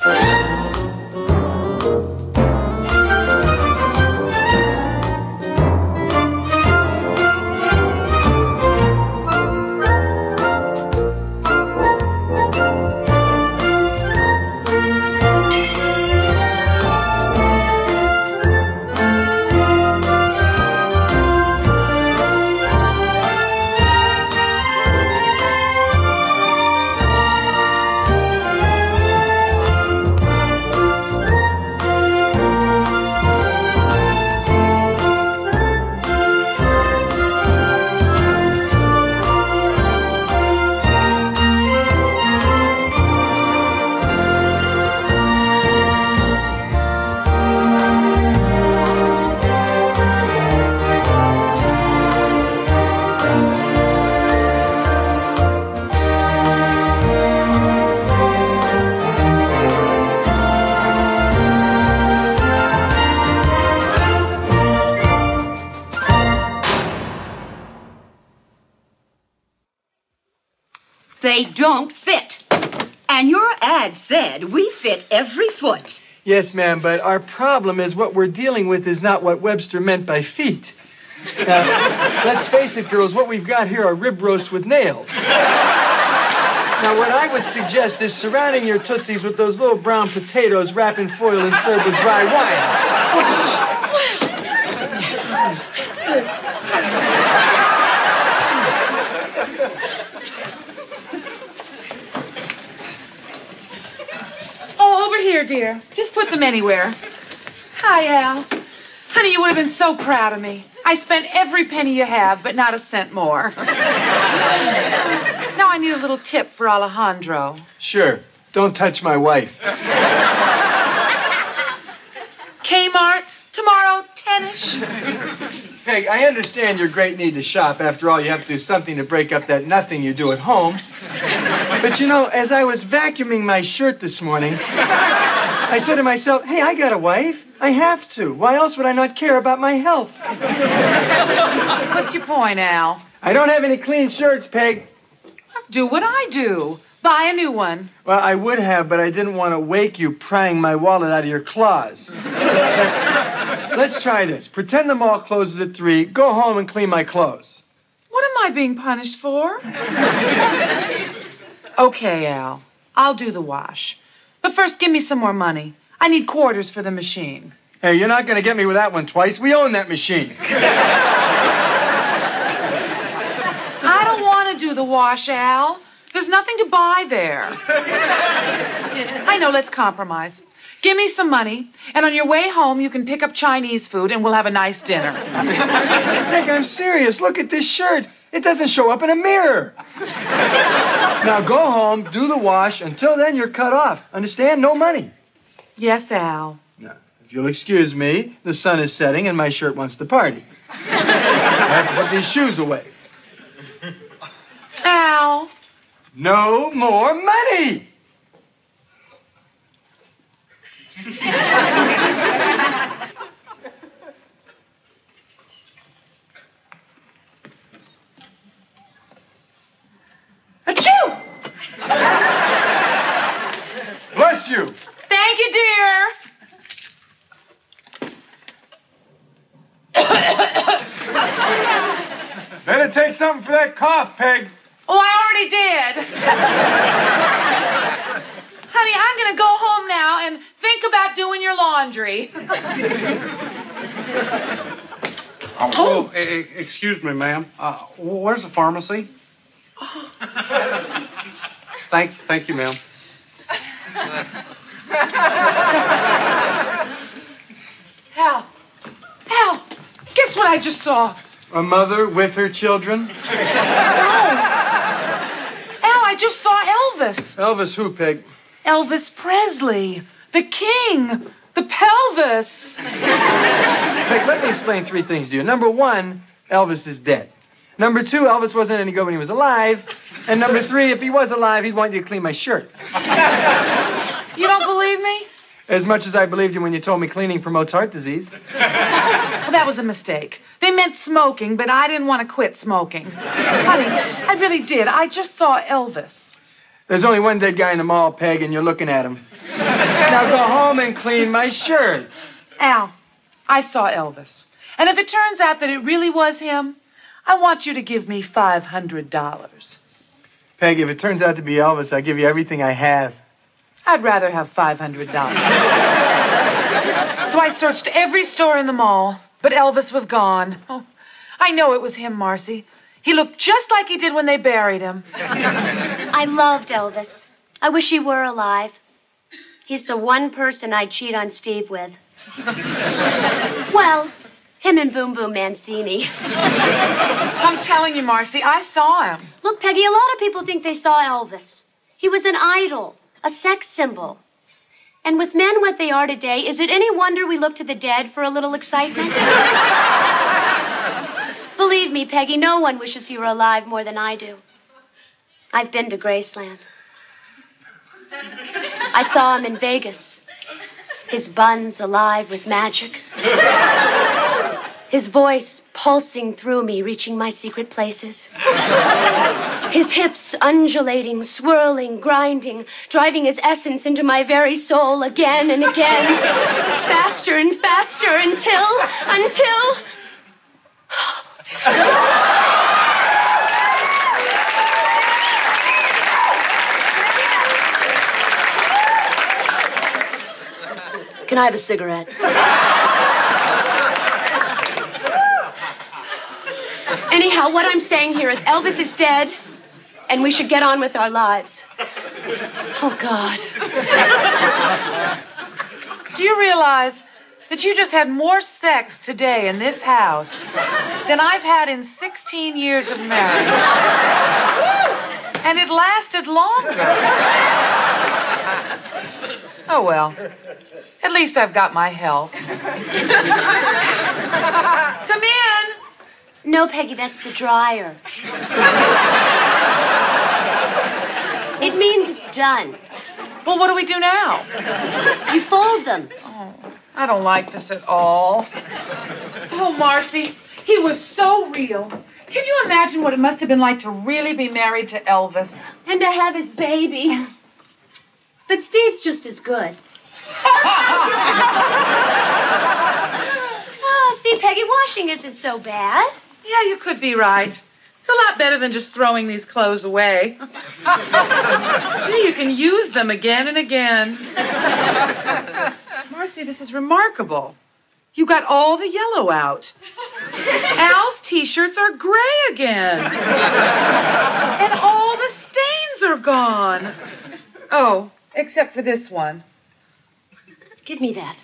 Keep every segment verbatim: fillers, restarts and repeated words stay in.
They don't fit. And your ad said we fit every foot. Yes, ma'am, but our problem is what we're dealing with is not what Webster meant by feet. Now, let's face it, girls, what we've got here are rib roasts with nails. Now, what I would suggest is surrounding your Tootsies with those little brown potatoes wrapped in foil and served with dry wine. Here, dear. Just put them anywhere. Hi, Al. Honey, you would have been so proud of me. I spent every penny you have, but not a cent more. Now I need a little tip for Alejandro. Sure. Don't touch my wife. Kmart, tomorrow, ten-ish. Peg, I understand your great need to shop. After all, you have to do something to break up that nothing you do at home. But you know, as I was vacuuming my shirt this morning, I said to myself, hey, I got a wife. I have to. Why else would I not care about my health? What's your point, Al? I don't have any clean shirts, Peg. Do what I do. Buy a new one. Well, I would have, but I didn't want to wake you prying my wallet out of your claws. Let's try this. Pretend the mall closes at three. Go home and clean my clothes. What am I being punished for? Okay, Al. I'll do the wash. But first, give me some more money. I need quarters for the machine. Hey, you're not going to get me with that one twice. We own that machine. I don't want to do the wash, Al. There's nothing to buy there. I know, let's compromise. Give me some money, and on your way home, you can pick up Chinese food, and we'll have a nice dinner. Nick, I'm serious. Look at this shirt. It doesn't show up in a mirror. Now go home, do the wash. Until then, you're cut off. Understand? No money. Yes, Al. Now, if you'll excuse me, the sun is setting, and my shirt wants to party. I have to put these shoes away. Al. No more money! Achoo! Bless you! Thank you, dear. Better take something for that cough, Peg. Oh, I already did. Honey, I'm going to go home now and think about doing your laundry. Oh, oh e- excuse me, ma'am. Uh, where's the pharmacy? Thank, thank you, ma'am. Al, Al, guess what I just saw? A mother with her children? I just saw Elvis. Elvis who, Peg? Elvis Presley, the king, the pelvis. Peg, let me explain three things to you. Number one, Elvis is dead. Number two, Elvis wasn't any good when he was alive. And number three, if he was alive, he'd want you to clean my shirt. You don't believe me? As much as I believed you when you told me cleaning promotes heart disease. Well, that was a mistake. They meant smoking, but I didn't want to quit smoking. Honey, I really did. I just saw Elvis. There's only one dead guy in the mall, Peg, and you're looking at him. Now go home and clean my shirt. Al, I saw Elvis. And if it turns out that it really was him, I want you to give me five hundred dollars. Peg, if it turns out to be Elvis, I'll give you everything I have. I'd rather have five hundred dollars. So I searched every store in the mall, but Elvis was gone. Oh, I know it was him, Marcy. He looked just like he did when they buried him. I loved Elvis. I wish he were alive. He's the one person I'd cheat on Steve with. Well, him and Boom Boom Mancini. I'm telling you, Marcy, I saw him. Look, Peggy, a lot of people think they saw Elvis. He was an idol, a sex symbol. And with men what they are today, is it any wonder we look to the dead for a little excitement? Believe me, Peggy, no one wishes he were alive more than I do. I've been to Graceland. I saw him in Vegas. His buns alive with magic. His voice pulsing through me, reaching my secret places. His hips undulating, swirling, grinding, driving his essence into my very soul again and again. Faster and faster until, until... Can I have a cigarette? Anyhow, what I'm saying here is Elvis is dead, and we should get on with our lives. Oh, God. Do you realize that you just had more sex today in this house than I've had in sixteen years of marriage? And it lasted longer. Oh, well. At least I've got my health. Come in. No, Peggy, that's the dryer. It means it's done. Well, what do we do now? You fold them. Oh, I don't like this at all. Oh, Marcy, he was so real. Can you imagine what it must have been like to really be married to Elvis? And to have his baby. But Steve's just as good. Oh, see, Peggy, washing isn't so bad. Yeah, you could be right. It's a lot better than just throwing these clothes away. Gee, you can use them again and again. Marcy, this is remarkable. You got all the yellow out. Al's T-shirts are gray again. And all the stains are gone. Oh, except for this one. Give me that.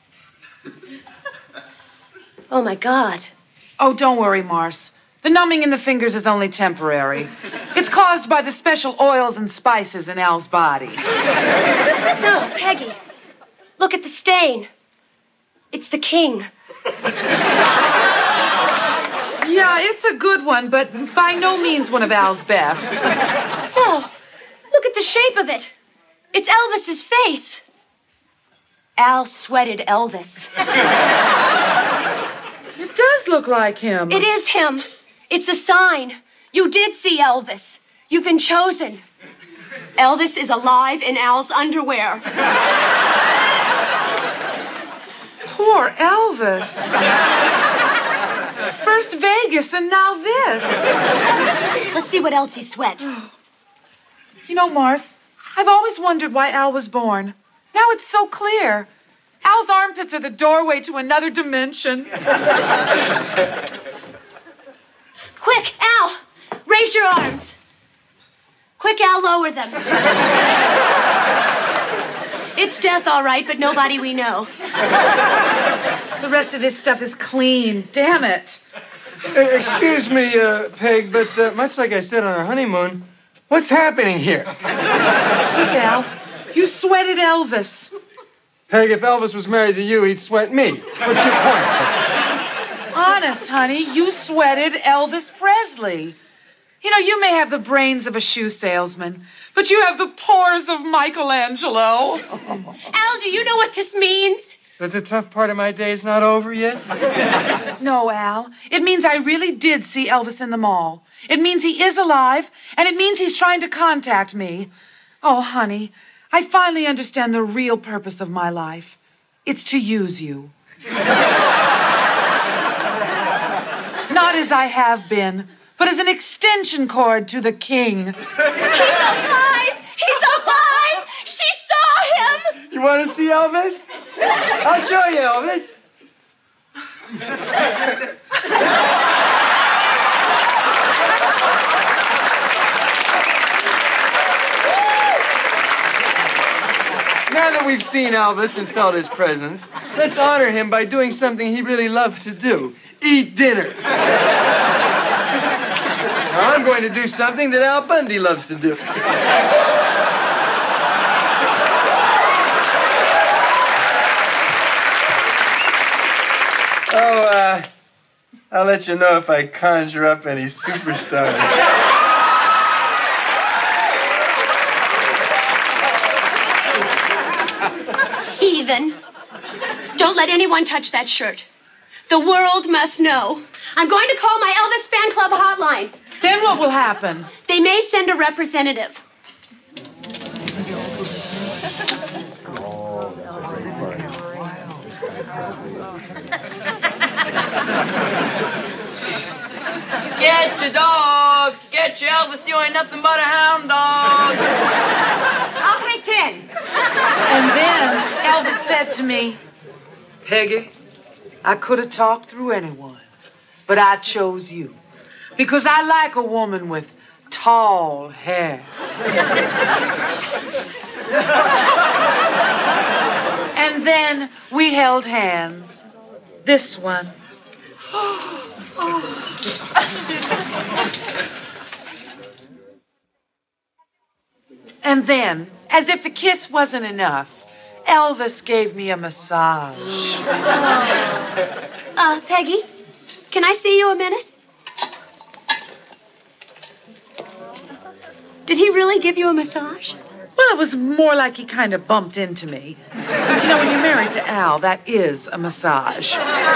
Oh, my God. Oh, don't worry, Mars. The numbing in the fingers is only temporary. It's caused by the special oils and spices in Al's body. No, Peggy. Look at the stain. It's the king. Yeah, it's a good one, but by no means one of Al's best. No, look at the shape of it. It's Elvis's face. Al sweated Elvis. It does look like him. It is him. It's a sign. You did see Elvis. You've been chosen. Elvis is alive in Al's underwear. Poor Elvis. First Vegas and now this. Let's see what else he sweat. You know, Mars, I've always wondered why Al was born. Now it's so clear. Al's armpits are the doorway to another dimension. Quick, Al! Raise your arms. Quick, Al, lower them. It's death, all right, but nobody we know. The rest of this stuff is clean. Damn it. Uh, excuse me, uh, Peg, but uh, much like I said on our honeymoon, what's happening here? Look, Al, you sweated Elvis. Peg, if Elvis was married to you, he'd sweat me. What's your point? Honest, honey, you sweated Elvis Presley. You know, you may have the brains of a shoe salesman, but you have the pores of Michelangelo. Al, do you know what this means? That the tough part of my day is not over yet? No, Al. It means I really did see Elvis in the mall. It means he is alive, and it means he's trying to contact me. Oh, honey, I finally understand the real purpose of my life. It's to use you. Not as I have been, but as an extension cord to the king. He's alive! He's alive! She saw him! You want to see Elvis? I'll show you, Elvis. Now that we've seen Elvis and felt his presence, let's honor him by doing something he really loved to do. Eat dinner. Now I'm going to do something that Al Bundy loves to do. Oh, uh, I'll let you know if I conjure up any superstars. Heathen. Don't let anyone touch that shirt. The world must know. I'm going to call my Elvis fan club hotline. Then what will happen? They may send a representative. Get your dogs! Get your Elvis, you ain't nothing but a hound dog! I'll take ten. And then Elvis said to me, Peggy, I could have talked through anyone, but I chose you because I like a woman with tall hair. And then we held hands. This one. And then, as if the kiss wasn't enough, Elvis gave me a massage. Uh, Peggy, can I see you a minute? Did he really give you a massage? Well, it was more like he kind of bumped into me. But you know, when you're married to Al, that is a massage.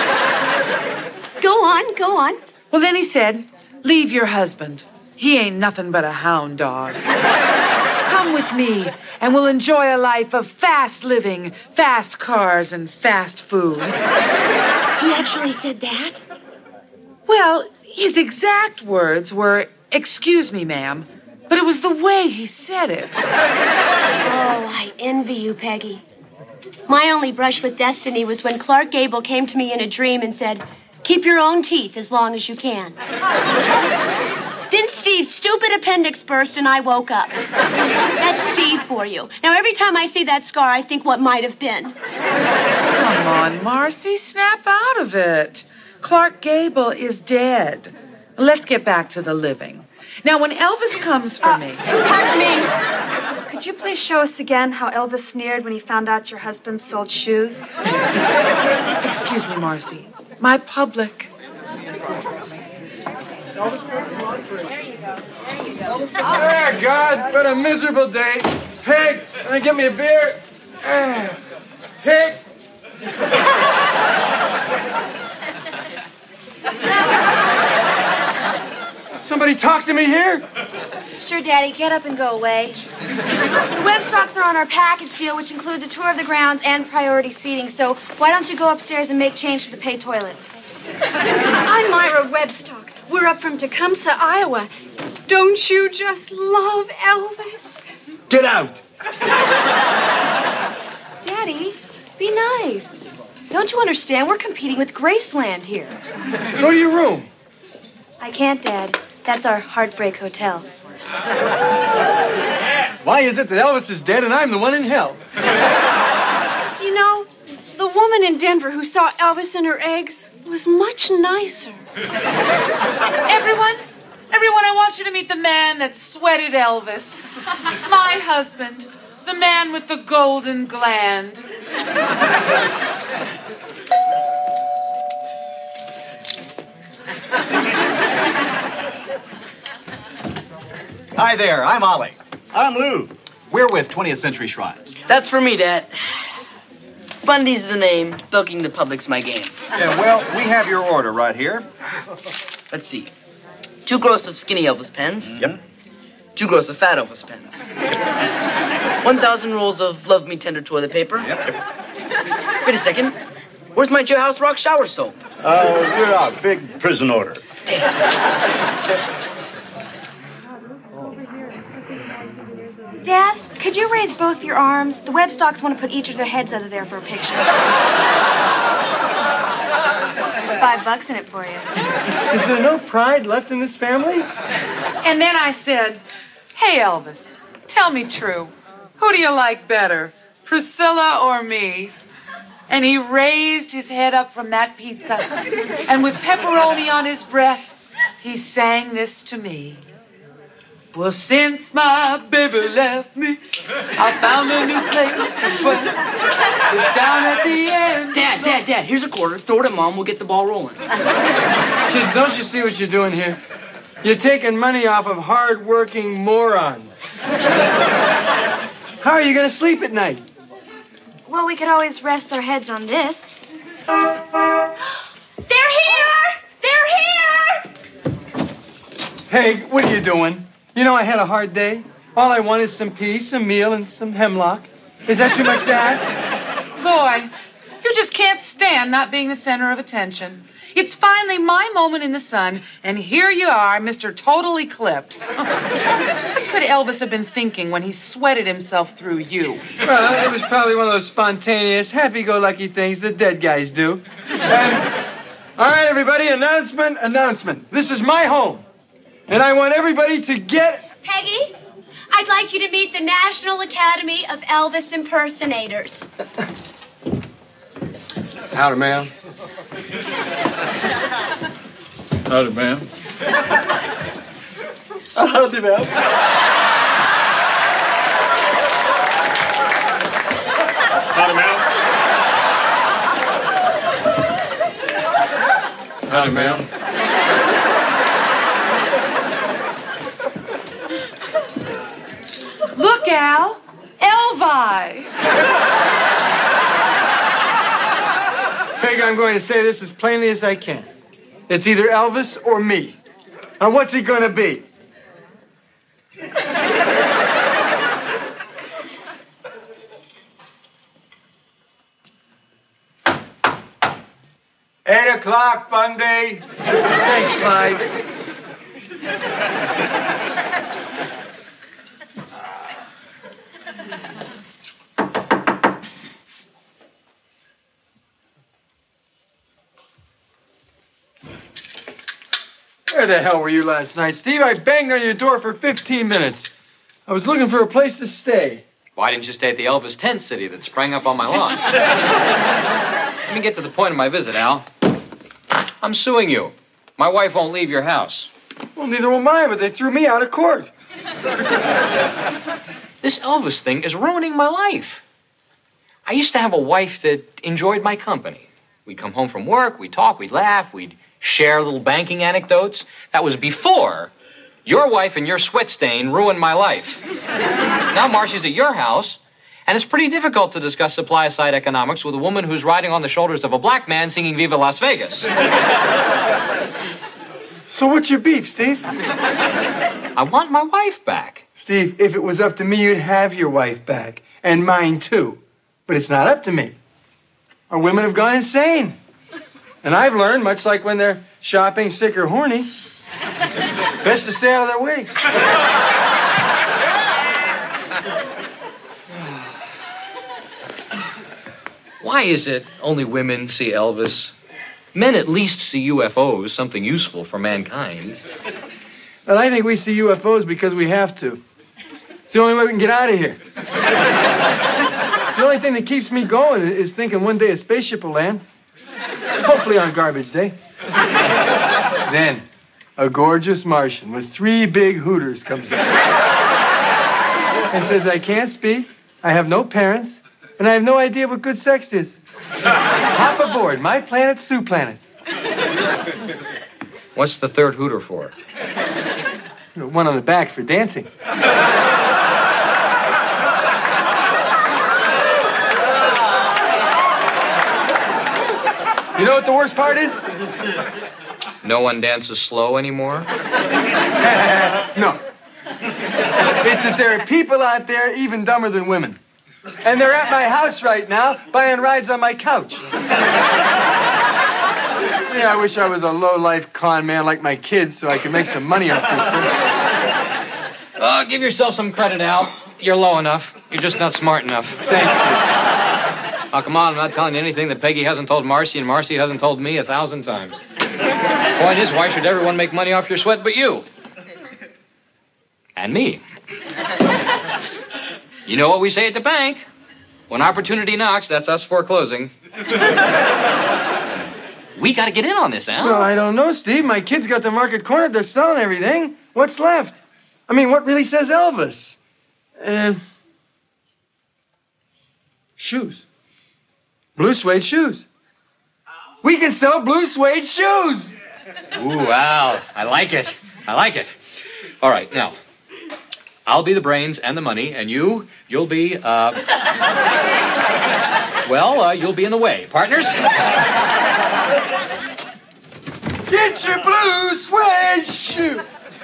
Go on, go on. Well, then he said, leave your husband. He ain't nothing but a hound dog. Come with me, and we'll enjoy a life of fast living, fast cars, and fast food. He actually said that? Well, his exact words were, excuse me, ma'am, but it was the way he said it. Oh, I envy you, Peggy. My only brush with destiny was when Clark Gable came to me in a dream and said, keep your own teeth as long as you can. Then Steve's stupid appendix burst and I woke up. That's Steve for you. Now, every time I see that scar, I think what might have been. Come on, Marcy, snap out of it. Clark Gable is dead. Let's get back to the living. Now, when Elvis comes for uh, me... Pardon me. Could you please show us again how Elvis sneered when he found out your husband sold shoes? Excuse me, Marcy. My public. Ah, God, what a miserable day. Peg, wanna get me a beer? Ah, Peg. Somebody talk to me here? Sure, Daddy. Get up and go away. The Webstocks are on our package deal, which includes a tour of the grounds and priority seating. So why don't you go upstairs and make change for the pay toilet? I'm Myra Webstock. We're up from Tecumseh, Iowa. Don't you just love Elvis? Get out. Daddy, be nice. Don't you understand? We're competing with Graceland here. Go to your room. I can't, Dad. That's our Heartbreak Hotel. Why is it that Elvis is dead and I'm the one in hell? You know, the woman in Denver who saw Elvis and her eggs was much nicer. Everyone, everyone, I want you to meet the man that sweated Elvis. My husband, the man with the golden gland. Hi there, I'm Ollie. I'm Lou. We're with twentieth Century Shrines. That's for me, Dad. Bundy's the name. Bilking the public's my game. Yeah, well, we have your order right here. Let's see. Two gross of skinny Elvis pens. Yep. Two gross of fat Elvis pens. one thousand rolls of Love Me Tender toilet paper. Yep. Wait a second. Where's my Jailhouse Rock shower soap? Oh, you're out. Big prison order. Dad, could you raise both your arms? The Webstocks want to put each of their heads under there for a picture. There's five bucks in it for you. Is, is there no pride left in this family? And then I said, hey, Elvis, tell me true. Who do you like better, Priscilla or me? And he raised his head up from that pizza, and with pepperoni on his breath, he sang this to me. Well, since my baby left me, I found a new place to put. It's down at the end. Dad, Dad, Dad, here's a quarter. Throw it at Mom. We'll get the ball rolling. Kids, don't you see what you're doing here? You're taking money off of hard-working morons. How are you going to sleep at night? Well, we could always rest our heads on this. They're here! They're here! Hey, what are you doing? You know I had a hard day. All I want is some peace, a meal, and some hemlock. Is that too much to ask? Boy, you just can't stand not being the center of attention. It's finally my moment in the sun, and here you are, Mister Total Eclipse. What could Elvis have been thinking when he sweated himself through you? Well, it was probably one of those spontaneous, happy-go-lucky things that dead guys do. And, all right, everybody, announcement, announcement. This is my home, and I want everybody to get... Peggy, I'd like you to meet the National Academy of Elvis Impersonators. Howdy, ma'am. Howdy, ma'am. Howdy, ma'am. Howdy, ma'am. Howdy, ma'am. Look, Al, Elvi. Peg, I'm going to say this as plainly as I can. It's either Elvis or me. Now, what's it going to be? Eight o'clock, Bundy. Thanks, Clyde. Where the hell were you last night, Steve? I banged on your door for fifteen minutes. I was looking for a place to stay. Why didn't you stay at the Elvis Tent City that sprang up on my lawn? Let me get to the point of my visit, Al. I'm suing you. My wife won't leave your house. Well, neither will mine, but they threw me out of court. This Elvis thing is ruining my life. I used to have a wife that enjoyed my company. We'd come home from work, we'd talk, we'd laugh, we'd share little banking anecdotes. That was before your wife and your sweat stain ruined my life. Now Marcy's at your house, and it's pretty difficult to discuss supply-side economics with a woman who's riding on the shoulders of a black man singing Viva Las Vegas. So what's your beef, Steve? I want my wife back. Steve, if it was up to me, you'd have your wife back. And mine, too. But it's not up to me. Our women have gone insane. And I've learned, much like when they're shopping, sick, or horny, best to stay out of their way. Why is it only women see Elvis? Men at least see U F Os, something useful for mankind. Well, I think we see U F Os because we have to. It's the only way we can get out of here. The only thing that keeps me going is thinking one day a spaceship will land. Hopefully on garbage day. Then, a gorgeous Martian with three big hooters comes up and says, I can't speak, I have no parents, and I have no idea what good sex is. Hop aboard, my planet, Sue Planet. What's the third hooter for? One on the back for dancing. You know what the worst part is? No one dances slow anymore? No. It's that there are people out there even dumber than women. And they're at my house right now, buying rides on my couch. Yeah, I wish I was a low-life con man like my kids so I could make some money off this thing. Uh, give yourself some credit, Al. You're low enough. You're just not smart enough. Thanks, Steve. Oh, come on, I'm not telling you anything that Peggy hasn't told Marcy and Marcy hasn't told me a thousand times. Point is, why should everyone make money off your sweat but you? And me. You know what we say at the bank? When opportunity knocks, that's us foreclosing. We gotta get in on this, Al. Well, I don't know, Steve. My kids got the market cornered. They're selling everything. What's left? I mean, what really says Elvis? And... shoes. Blue suede shoes. We can sell blue suede shoes. Ooh, Al, I like it. I like it. All right, now, I'll be the brains and the money, and you, you'll be, uh... well, uh, you'll be in the way. Partners? Get your blue suede shoe.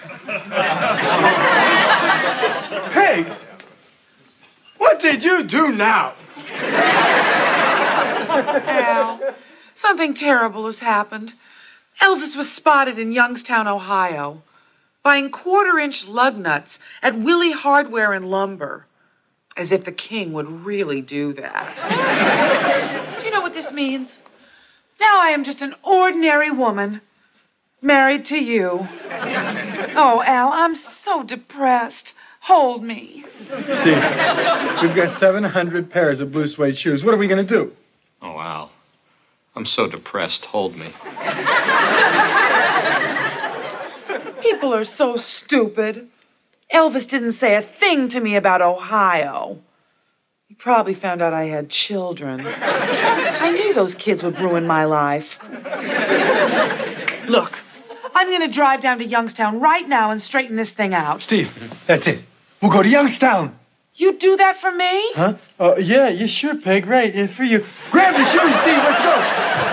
Hey, what did you do now? Al, something terrible has happened. Elvis was spotted in Youngstown, Ohio, buying quarter-inch lug nuts at Willie Hardware and Lumber. As if the king would really do that. Do you know what this means? Now I am just an ordinary woman, married to you. Oh, Al, I'm so depressed. Hold me. Steve, we've got seven hundred pairs of blue suede shoes. What are we going to do? Oh, Al, I'm so depressed. Hold me. People are so stupid. Elvis didn't say a thing to me about Ohio. He probably found out I had children. I knew those kids would ruin my life. Look, I'm going to drive down to Youngstown right now and straighten this thing out. Steve, that's it. We'll go to Youngstown. You do that for me? Huh? Uh, yeah, you sure, Peg. Right, yeah, for you. Grab the shoes, Steve. Let's go.